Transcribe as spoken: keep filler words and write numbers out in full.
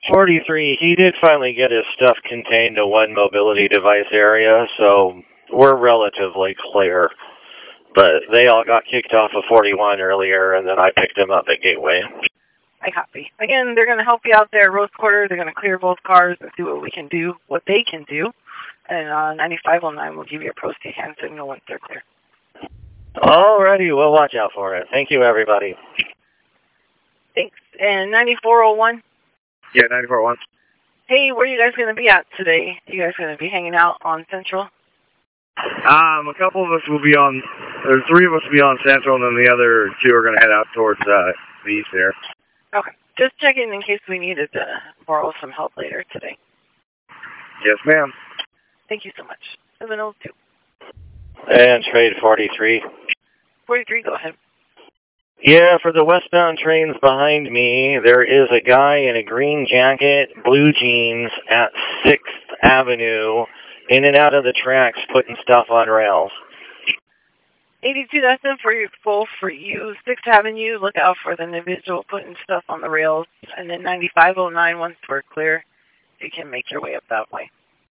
forty-three, he did finally get his stuff contained to one mobility device area, so we're relatively clear. But they all got kicked off of forty-one earlier, and then I picked them up at Gateway. I copy. Again, they're going to help you out there, Rose Quarter. They're going to clear both cars and see what we can do, what they can do. And uh, ninety-five oh nine will give you a Prosty hand signal once they're clear. Alrighty, we'll watch out for it. Thank you, everybody. Thanks. And ninety-four oh one? Yeah, ninety-four oh one. Hey, where are you guys going to be at today? You guys going to be hanging out on Central? Um, a couple of us will be on, there's three of us will be on Central, and then the other two are going to head out towards uh, the east there. Okay. Just checking in case we needed to borrow some help later today. Yes, ma'am. Thank you so much. seven oh two. And trade forty-three. forty-three, go ahead. Yeah, for the westbound trains behind me, there is a guy in a green jacket, blue jeans at sixth Avenue, in and out of the tracks, putting stuff on rails. eighty-two, that's in for you, full for you. sixth Avenue, look out for the individual putting stuff on the rails. And then ninety-five oh nine, once we're clear, you can make your way up that way.